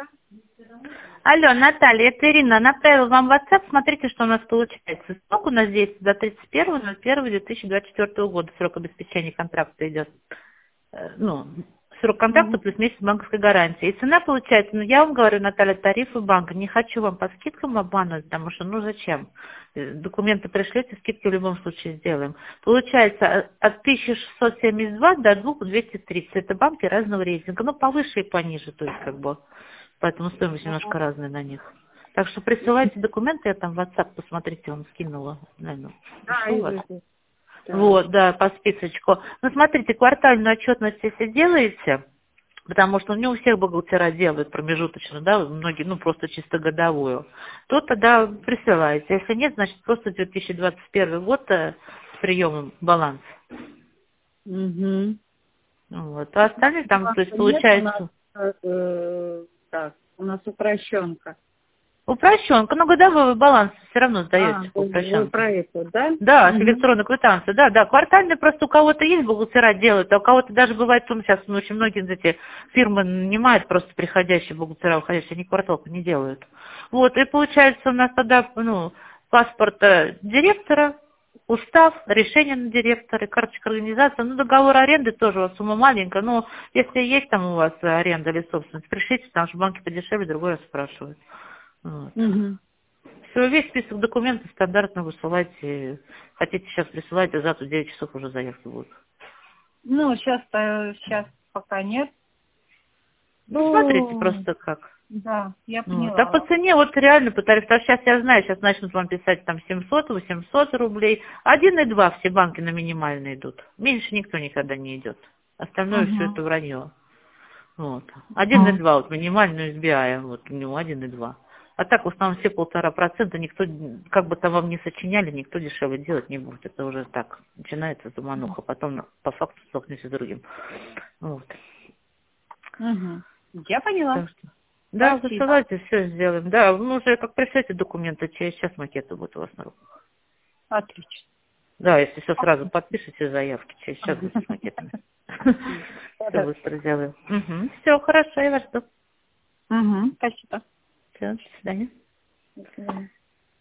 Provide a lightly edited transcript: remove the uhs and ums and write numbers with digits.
Алло, Наталья, это Ирина. Направила вам в WhatsApp. Смотрите, что у нас получается. Срок у нас здесь до 31.01.2024 года. Срок обеспечения контракта идет. Ну, срок контракта плюс месяц банковской гарантии. И цена получается, ну, я вам говорю, Наталья, тарифы банка. Не хочу вам по скидкам обманывать, потому что, ну, зачем? Документы пришлете, скидки в любом случае сделаем. Получается от 1672 до 2230. Это банки разного рейтинга. Ну, повыше и пониже, то есть, как бы. Поэтому стоимость немножко разная на них. Так что присылайте документы, я там в WhatsApp, посмотрите, вам скинула. Наверное, Да, пришло и у вас? вижу. Да. Вот, да, по списочку. Ну, смотрите, квартальную отчетность если делаете, потому что не у всех бухгалтера делают промежуточно, да, многие, ну, просто чисто годовую, то тогда присылайте. Если нет, значит, просто 2021 год с приемом баланс. Угу. Вот. А остальные там, то есть, Нет, у нас, получается... так, у нас упрощенка. Упрощенка, но годовой баланс все равно А, сдаете по вы упрощенке. про это, да? Да, с Угу. электронной квитанцией, да, да. Квартальный просто у кого-то есть бухгалтера делают, а у кого-то даже бывает, ну, сейчас ну, очень многие эти фирмы нанимают просто приходящие бухгалтера, уходящие, они кварталку не делают. Вот, и получается у нас тогда, ну, паспорт директора, устав, решение на директора, карточка организации, ну, договор аренды тоже у вас сумма маленькая, но если есть там у вас аренда или собственность, пришлите, потому что банки подешевле, другой раз спрашивают. Вот. Угу. Все, весь список документов стандартно высылайте. Хотите сейчас присылайте, а завтра в 9 часов уже заявки будут. Ну, сейчас пока нет. Ну, смотрите Ну, просто как. да, я Вот. А поняла по вас. цене вот реально по тарифу, потому что сейчас я знаю, сейчас начнут вам писать там 700-800 рублей. 1,2 все банки на минимально идут. Меньше никто никогда не идет. Остальное все Угу. это вранье. Вот. 1,2 вот минимальную SBI, вот у него 1,2. А так в основном все 1,5%, никто, как бы там вам не сочиняли, никто дешевле делать не будет. Это уже так, начинается замануха, потом по факту столкнешься с другим. Вот. Угу. Я поняла. Так что, да, Спасибо. высылайте, все сделаем. Да, ну уже как пришлете документы, через час макеты будут у вас на руках. Отлично. Да, если все сразу подпишите заявки, через час будет с макетами. Все Хорошо. быстро сделаю. Все, хорошо, я вас жду. Угу. Спасибо. Все, до свидания. До свидания.